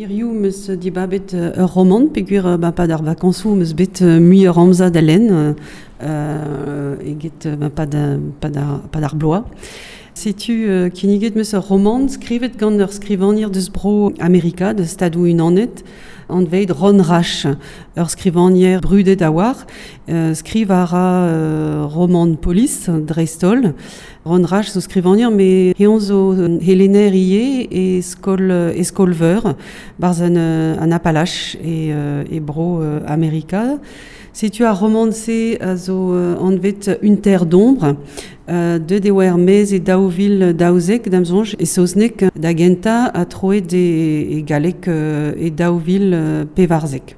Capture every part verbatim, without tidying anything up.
Iriou meus dibabet ur roman, peogwir ba pa d'ar vakañsoù meus bet mui ur amza da lenn, euh, eget ba pa d'ar bloaz. Setu uh, kiniget meus ur roman skrivet gant ur skrivanier deus bro Amerika, de stadoù unanet, an veid Ron Rash, ur skrivanier brudet a war, uh, skriv a ra uh, roman polis, dreistol. Ron Rash zo skrivanier, me eon zo helener ie e skol, e skolveur, barz an, an Appalach e, uh, e bro uh, Amerika. Setu a roman-se a zo uh, an vet Un terre d'ombre, uh, de dewer mez e daouvil daouzek damzonj, e soznek da genta a troet e, e galek uh, e daouvil uh, pevarzek.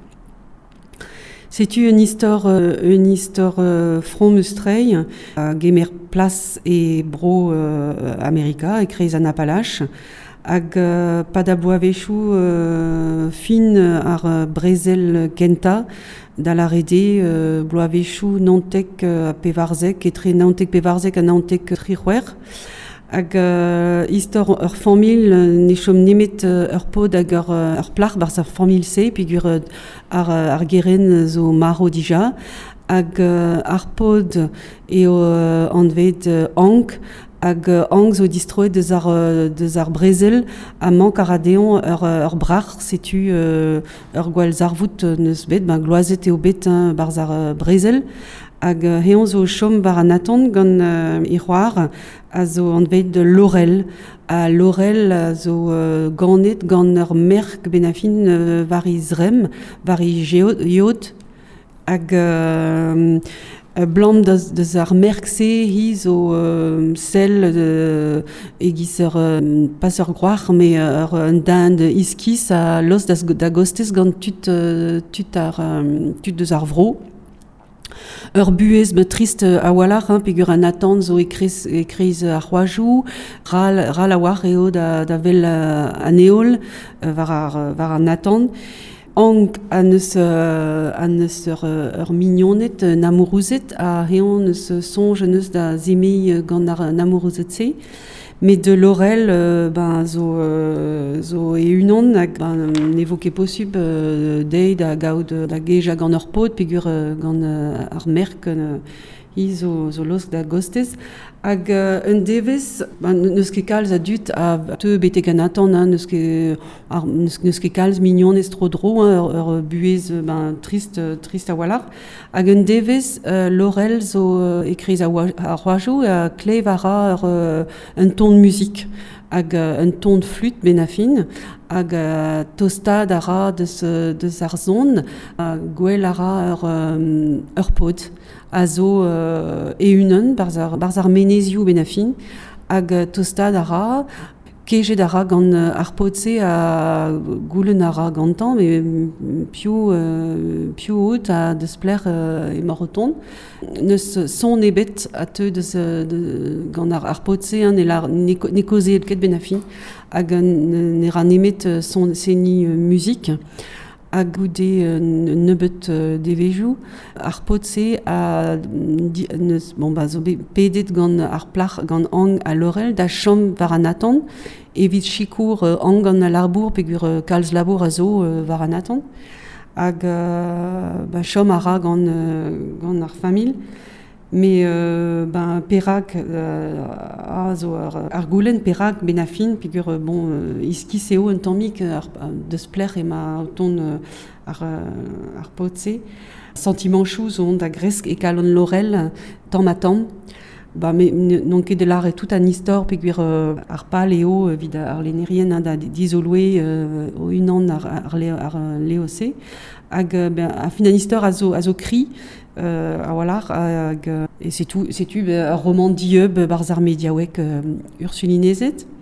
Setu un istor, uh, un istor uh, from eus trei, uh, gemer plas e bro uh, Amerika, e kreiz an Appalach, hag uh, pa da boavechou uh, fin ar uh, brezel genta, da la rede uh, bloavechou nantek uh, a pevarzek, etre nantek pevarzek a nantek trihwer. Hag uh, istor ur famil uh, ne chom nemet uh, ur pod hag ur, uh, ur plar bar sa famil se, peogwir uh, ar, ar geren zo maro dija. Hag uh, ar pod eo uh, an vet uh, ank, hag uh, ank zo distroet deus ar, uh, deus ar brezel a mank a radeon ur, ur brar setu uh, ur gwall zarvout neus bet, ben gloazet eo bet hein, bar zar uh, brezel. Hag uh, eon zo chom bar an aton gant uh, e c'hoar a zo an vet de Laurel. A Laurel a zo uh, ganet gant ur merk benafin uh, var i zrem, var i yeod. Hag uh, blam deus, deus ar merk se hi zo uh, sel uh, egiz ur uh, pas ur groar, me ur un dand iskis a los da gostez gant tut, uh, tut, ar, um, tut deus ar vro. Ur buez me trist a walar, hein, peogwir an atan zo ekreiz, ekreiz a c'hoajou, ral, ral a war eo da, da vel uh, an eol uh, var, ar, var an atan. Ank an eus, uh, an eus ur, ur mignonet uh, namourozet, a eon eus sonj an eus da zemei gant ar namourozet se. Mais de Laurel, euh, ben, zo, euh, zo e unan, hag ben, ne vo ket posub euh, deit a gaout da gejak gant ur pod, peogwir euh, gant euh, ar merk euh, hi zo, zo losk da gostez. Hag euh, un devez, ben, neus ket kalz a dut a te betek an atan, hein, neus ket, ar, neus, neus ket kalz mignon ez tro dro, hein, ur, ur buez ben, trist, trist a walar. Hag un devez, euh, Laurel zo euh, ekreiz a, a roajou, a klev a ra ur, uh, un ton de musique, hag uh, un ton de flûte benafin, hag uh, tostad a ra deus, deus ar zon, uh, gwell a ra ur, um, ur pod, a zo uh, e unan, barz ar, barz ar menezioù benafin, hag uh, tostad a ra, kejet a ra gant uh, ar pod se a goulenn a ra gantan, me pio, uh, pio out a deus pler uh, e mor o ton. Neus son ebet a te deus, uh, de, gant ar, ar pod se, hein, ne, la, ne, ne koze ket benafin, hag uh, ne ra nemet uh, son seni uh, musik. Hag goude uh, nebeut uh, devejou, ar pod se a di, neus, bon, ba, zo pedet gant ar plar gant ang a Laurel da chom var an atan, evit chikour uh, ang gant a larbour peogwir uh, kalz labour a zo uh, var an atan. Hag uh, ba, chom a ra gant, uh, gant ar famil. Me euh, ben, perak euh, a zo ar, ar goulenn perak benafin, peogwir euh, bon, euh, iskis eo un tammik ar, deus pler ema o ton euh, ar, euh, ar pod se. Sentimentoù zo on da gresk e kalon Laurel tamm a tamm. Ba, me, non ket de lar e tout an istor peogwir euh, ar pal eo euh, vid ar lenerien, hein, da dizoloe euh, o unan ar, ar, leo, ar leo se. Hag ben, a fin an istor a zo, a zo kri, euh, a walar, hag, et c'est tout, c'est tu un roman dieub barz ar mediaouek euh, ursulinezet.